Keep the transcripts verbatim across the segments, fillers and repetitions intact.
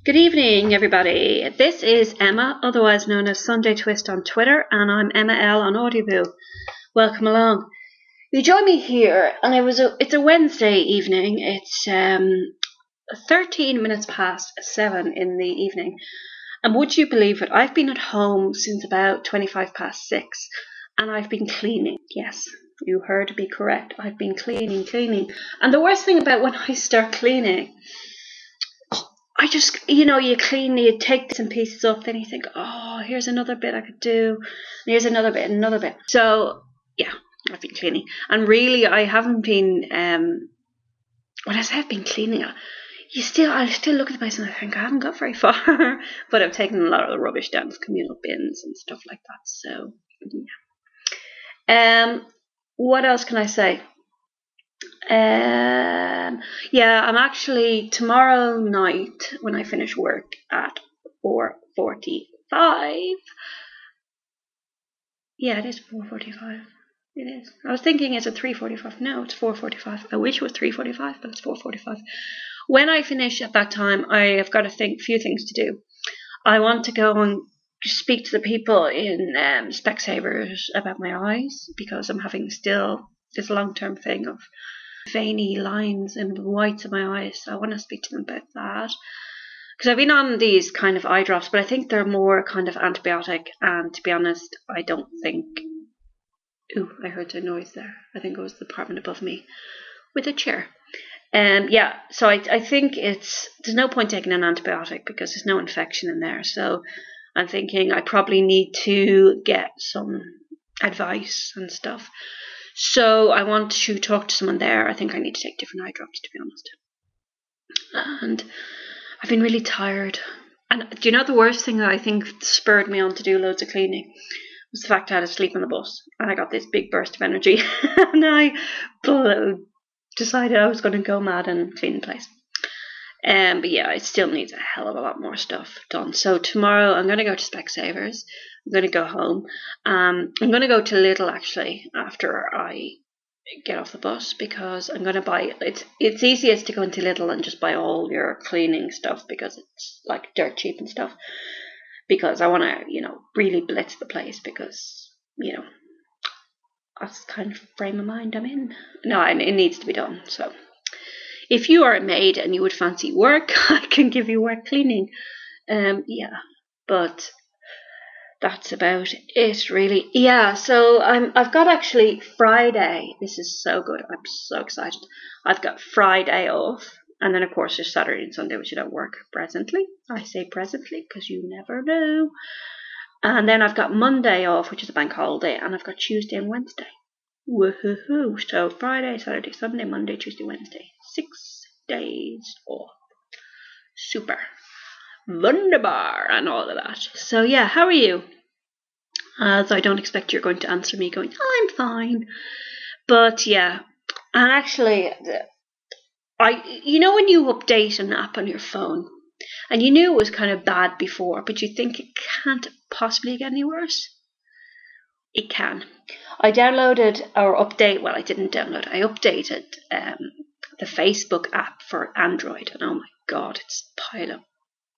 Good evening, everybody. This is Emma, otherwise known as Sunday Twist on Twitter, and I'm Emma L on Audioboo. Welcome along. You join me here, and it was a, it's a Wednesday evening. It's um, thirteen minutes past seven in the evening. And would you believe it? I've been at home since about twenty-five past six, and I've been cleaning. Yes, you heard me correct. I've been cleaning, cleaning. And the worst thing about when I start cleaning, I just, you know, you clean, you take some pieces up, then you think, oh, here's another bit I could do. And here's another bit, another bit. So, yeah, I've been cleaning. And really, I haven't been, um, when I say I've been cleaning, you still, I still look at the place and I think I haven't got very far. But I've taken a lot of the rubbish down to communal bins and stuff like that. So, yeah. Um, what else can I say? Um, yeah, I'm actually tomorrow night when I finish work at four forty-five. Yeah, it is four forty-five. It is. I was thinking it's at three forty-five. No, it's four forty-five. I wish it was three forty-five, but it's four forty-five. When I finish at that time, I have got a think, few things to do. I want to go and speak to the people in um, Specsavers about my eyes, because I'm having still this long-term thing of veiny lines and whites of my eyes. So I want to speak to them about that, because I've been on these kind of eye drops, but I think they're more kind of antibiotic, and to be honest, I don't think... Ooh, I heard a noise there. I think it was the apartment above me with a chair. Um, yeah, so I, I think it's there's no point taking an antibiotic because there's no infection in there. So I'm thinking I probably need to get some advice and stuff. So I want to talk to someone there. I think I need to take different eye drops, to be honest. And I've been really tired. And do you know the worst thing that I think spurred me on to do loads of cleaning was the fact I had to sleep on the bus. And I got this big burst of energy. And I decided I was going to go mad and clean the place. Um, but yeah, it still needs a hell of a lot more stuff done. So tomorrow I'm going to go to Specsavers. I'm going to go home. Um, I'm going to go to Lidl actually after I get off the bus, because I'm going to buy, it's it's easiest to go into Lidl and just buy all your cleaning stuff because it's like dirt cheap and stuff. Because I want to, you know, really blitz the place, because, you know, that's the kind of frame of mind I'm in. No, it needs to be done. So if you are a maid and you would fancy work, I can give you work cleaning. Um, yeah, but that's about it, really. Yeah, so I'm, I've got actually Friday. This is so good. I'm so excited. I've got Friday off. And then, of course, there's Saturday and Sunday, which I don't work presently. I say presently because you never know. And then I've got Monday off, which is a bank holiday. And I've got Tuesday and Wednesday. Woohoo! So Friday, Saturday, Sunday, Monday, Tuesday, Wednesday. Six days off. Super. Wunderbar and all of that. So yeah, how are you? As I don't expect you're going to answer me going, I'm fine. But yeah, and actually, I you know when you update an app on your phone, and you knew it was kind of bad before, but you think it can't possibly get any worse? It can. I downloaded or update, well I didn't download, I updated um, the Facebook app for Android, and oh my god, it's a pile of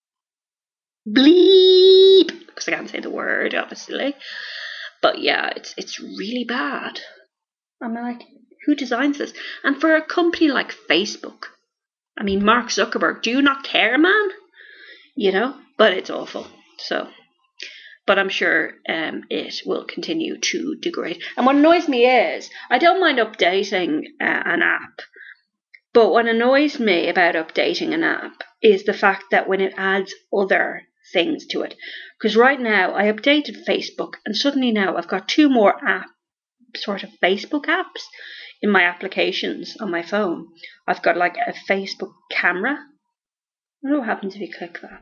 bleep, because I can't say the word, obviously. But yeah, it's it's really bad. I'm like, who designs this? And for a company like Facebook, I mean, Mark Zuckerberg, do you not care, man? You know, but it's awful. So, but I'm sure um, it will continue to degrade. And what annoys me is, I don't mind updating uh, an app, but what annoys me about updating an app is the fact that when it adds other things to it. Because right now I updated Facebook, and suddenly now I've got two more app sort of Facebook apps in my applications on my phone. I've got like a Facebook camera. I don't know what happens if you click that.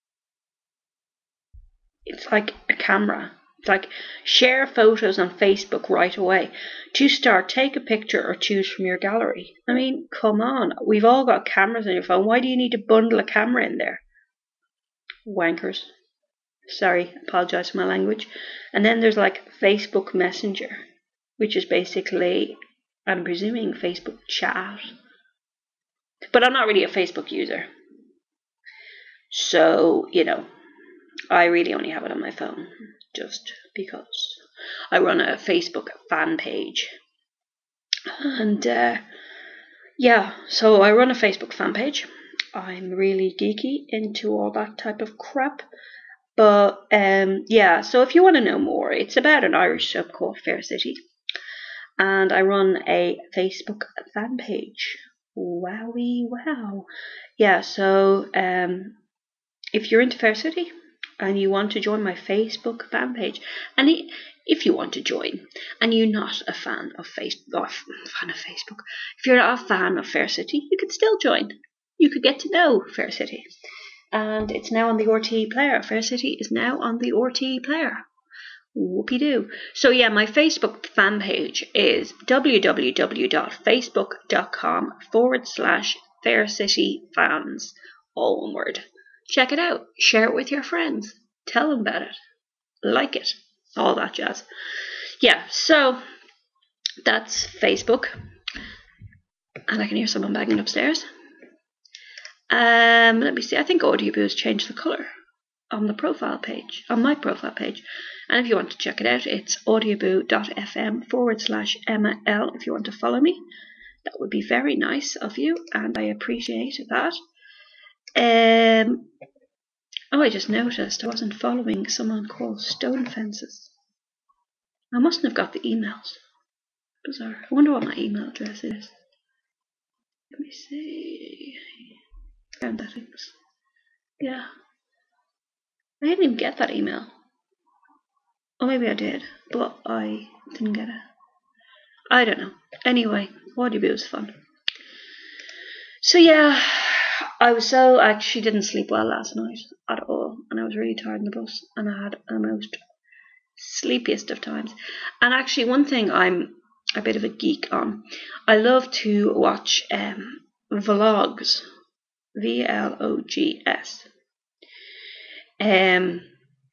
It's like a camera. It's like share photos on Facebook right away. To start, take a picture or choose from your gallery. I mean, come on. We've all got cameras on your phone. Why do you need to bundle a camera in there? Wankers. Sorry, apologise for my language. And then there's like Facebook Messenger, which is basically, I'm presuming, Facebook chat. But I'm not really a Facebook user. So, you know, I really only have it on my phone just because I run a Facebook fan page. And uh, yeah, so I run a Facebook fan page. I'm really geeky into all that type of crap. But um, yeah, so if you want to know more, it's about an Irish soap called Fair City. And I run a Facebook fan page. Wowie wow. Yeah, so um, if you're into Fair City and you want to join my Facebook fan page, and if you want to join and you're not a fan of Facebook, fan of Facebook, if you're not a fan of Fair City, you could still join. You could get to know Fair City. And it's now on the R T E player. Fair City is now on the R T E player. Whoopie-doo. So yeah, my Facebook fan page is www.facebook.com forward slash Fair City Fans, all one word. Check it out. Share it with your friends. Tell them about it. Like it. All that jazz. Yeah, so that's Facebook. And I can hear someone banging upstairs. Um, let me see. I think Audioboo has changed the colour on the profile page, on my profile page. And if you want to check it out, it's audioboo.fm forward slash Emma L. If you want to follow me, that would be very nice of you, and I appreciate that. Um, oh, I just noticed I wasn't following someone called Stone Fences. I mustn't have got the emails. Bizarre. I wonder what my email address is. Let me see. Found that things. Yeah. I didn't even get that email. Or maybe I did, but I didn't get it. I don't know. Anyway, Audioboo was fun. So yeah, I was so I actually didn't sleep well last night at all, and I was really tired in the bus, and I had the most sleepiest of times. And actually, one thing I'm a bit of a geek on, I love to watch um, vlogs, V L O G S, um,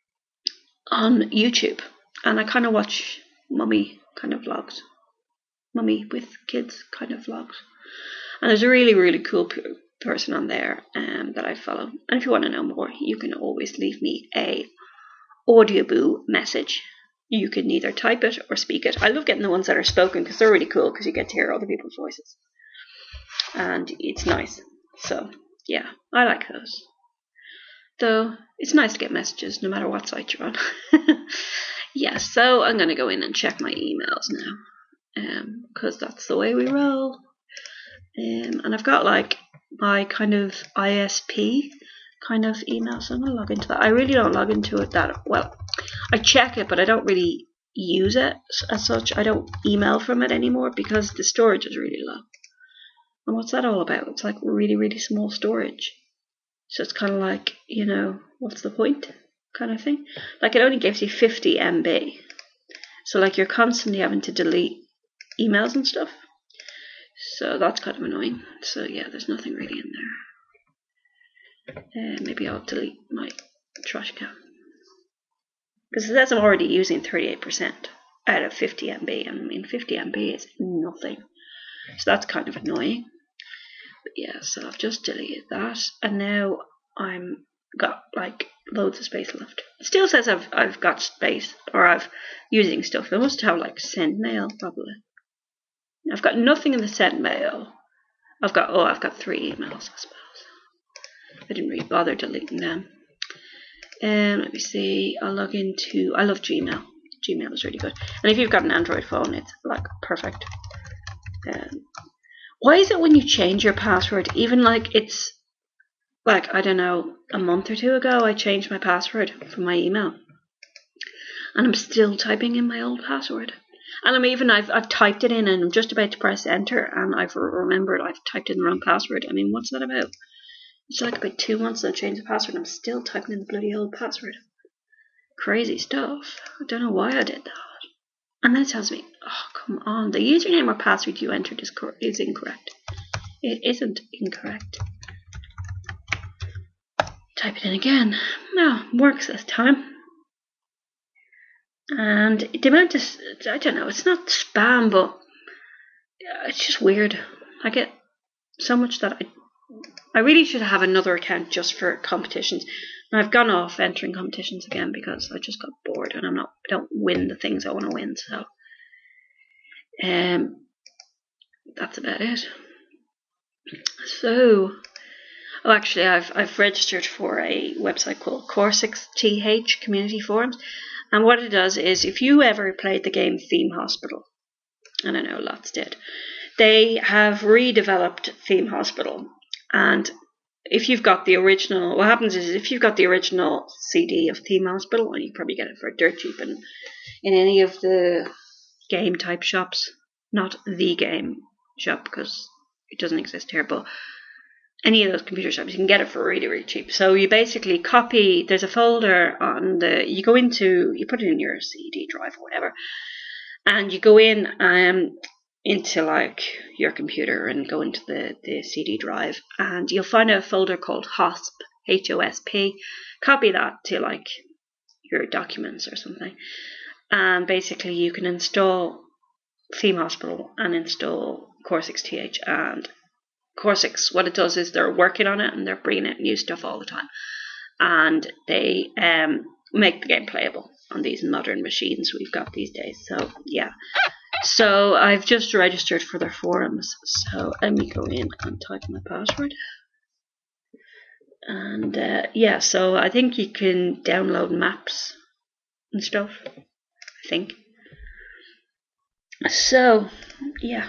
on YouTube, and I kind of watch mummy kind of vlogs, mummy with kids kind of vlogs. And there's a really, really cool p- person on there um, that I follow. And if you want to know more, you can always leave me a Audioboo message. You can either type it or speak it. I love getting the ones that are spoken because they're really cool because you get to hear other people's voices. And it's nice. So, yeah, I like those. Though, it's nice to get messages no matter what site you're on. Yeah, so I'm going to go in and check my emails now. Because um, that's the way we roll. Um, and I've got like my kind of I S P kind of email, so I'm going to log into that. I really don't log into it that well. I check it, but I don't really use it as such. I don't email from it anymore because the storage is really low. And what's that all about? It's like really, really small storage. So it's kind of like, you know, what's the point kind of thing. Like it only gives you fifty megabytes. So like you're constantly having to delete emails and stuff. So that's kind of annoying. So yeah, there's nothing really in there. Uh, maybe I'll delete my trash can. Because it says I'm already using thirty-eight percent out of fifty megabytes. I mean, fifty megabytes is nothing. So that's kind of annoying. But yeah, so I've just deleted that. And now I'm got like loads of space left. It still says I've I've got space, or I've using stuff. I must have like sent mail probably. I've got nothing in the sent mail. I've got, oh, I've got three emails, I suppose. I didn't really bother deleting them. Um, let me see. I'll log into, I love Gmail. Gmail is really good. And if you've got an Android phone, it's like perfect. Um, why is it when you change your password, even like it's, like, I don't know, a month or two ago, I changed my password for my email. And I'm still typing in my old password. And I'm even, I've, I've typed it in and I'm just about to press enter and I've remembered I've typed in the wrong password. I mean, what's that about? It's like about two months I've changed the password and I'm still typing in the bloody old password. Crazy stuff. I don't know why I did that. And then it tells me, oh, come on, the username or password you entered is, cor- is incorrect. It isn't incorrect. Type it in again. No, works this time. And the amount of, I don't know, it's not spam, but it's just weird. I get so much that I I really should have another account just for competitions. And I've gone off entering competitions again because I just got bored and I'm not. I don't win the things I want to win. So, um, that's about it. So, oh, actually, I've I've registered for a website called Core six T H Community Forums, and what it does is, if you ever played the game Theme Hospital, and I know lots did, they have redeveloped Theme Hospital. And if you've got the original, what happens is if you've got the original C D of Theme Hospital, and you probably get it for dirt cheap in, in any of the game type shops, not the game shop because it doesn't exist here, but any of those computer shops, you can get it for really, really cheap. So you basically copy, there's a folder on the, you go into, you put it in your C D drive or whatever, and you go in um, into like your computer and go into the, the C D drive, and you'll find a folder called HOSP, H O S P. Copy that to like your documents or something. And basically you can install Theme Hospital and install Core six T H. And Core six, what it does is they're working on it and they're bringing out new stuff all the time. And they um, make the game playable on these modern machines we've got these days. So, yeah. So, I've just registered for their forums. So, let me go in and type my password. And, uh, yeah, so I think you can download maps and stuff. I think. So, yeah.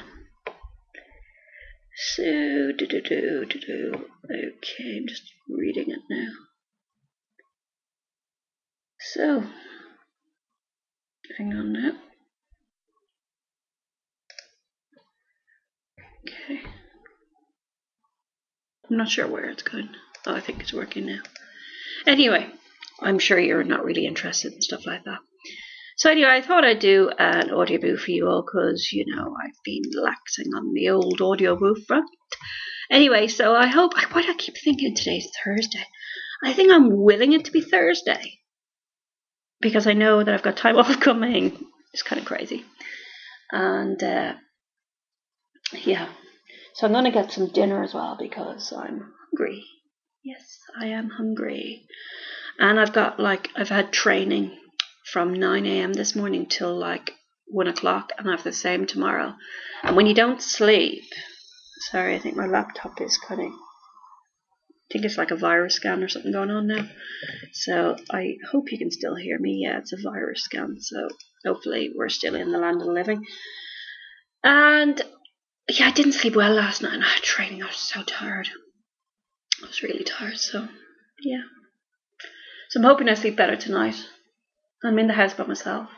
So, do do do do do. Okay, I'm just reading it now. So, hang on now. Okay. I'm not sure where it's going. Oh, I think it's working now. Anyway, I'm sure you're not really interested in stuff like that. So anyway, I thought I'd do an audio booth for you all because, you know, I've been laxing on the old audio booth front. Anyway, so I hope, why do I keep thinking today's Thursday? I think I'm willing it to be Thursday because I know that I've got time off coming. It's kind of crazy. And, uh, yeah. So I'm going to get some dinner as well because I'm hungry. Yes, I am hungry. And I've got, like, I've had training from nine a.m. this morning till like one o'clock, and I have the same tomorrow. And when you don't sleep, sorry, I think my laptop is kind of, I think it's like a virus scan or something going on now. So I hope you can still hear me. Yeah, it's a virus scan, so hopefully we're still in the land of the living. And yeah, I didn't sleep well last night. I had training. I was so tired. I was really tired, so yeah. So I'm hoping I sleep better tonight. I'm in the house by myself,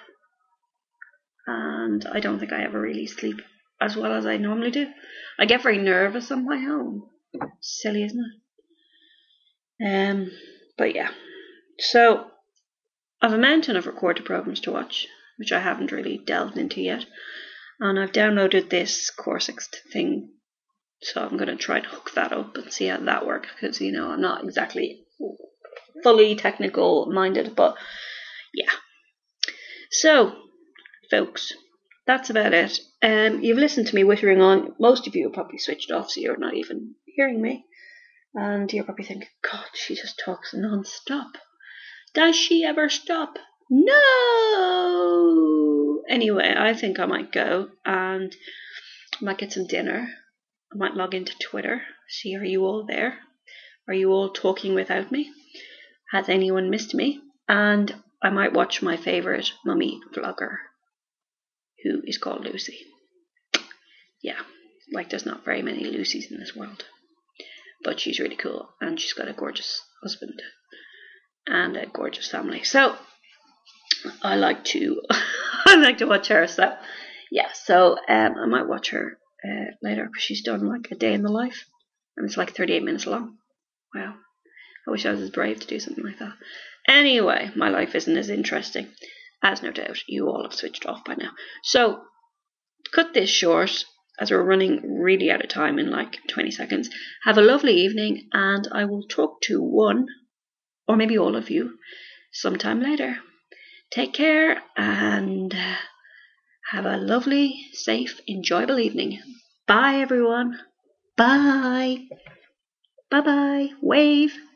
and I don't think I ever really sleep as well as I normally do. I get very nervous on my own. Silly, isn't it? Um, but yeah. So I have a mountain of recorded programs to watch, which I haven't really delved into yet, and I've downloaded this Core six thing, so I'm going to try and hook that up and see how that works, because, you know, I'm not exactly fully technical minded, but yeah. So, folks, that's about it. Um, you've listened to me whittering on. Most of you have probably switched off, so you're not even hearing me. And you're probably thinking, God, she just talks non-stop. Does she ever stop? No! Anyway, I think I might go and I might get some dinner. I might log into Twitter. See, are you all there? Are you all talking without me? Has anyone missed me? And I might watch my favourite mummy vlogger, who is called Lucy. Yeah, like there's not very many Lucys in this world. But she's really cool, and she's got a gorgeous husband and a gorgeous family. So I like to I like to watch her. So yeah, so um, I might watch her uh, later because she's done like a day in the life, and it's like thirty-eight minutes long. Wow, I wish I was as brave to do something like that. Anyway, my life isn't as interesting, as no doubt you all have switched off by now. So to cut this short, as we're running really out of time in like twenty seconds, have a lovely evening, and I will talk to one, or maybe all of you, sometime later. Take care, and have a lovely, safe, enjoyable evening. Bye, everyone. Bye. Bye bye. Wave.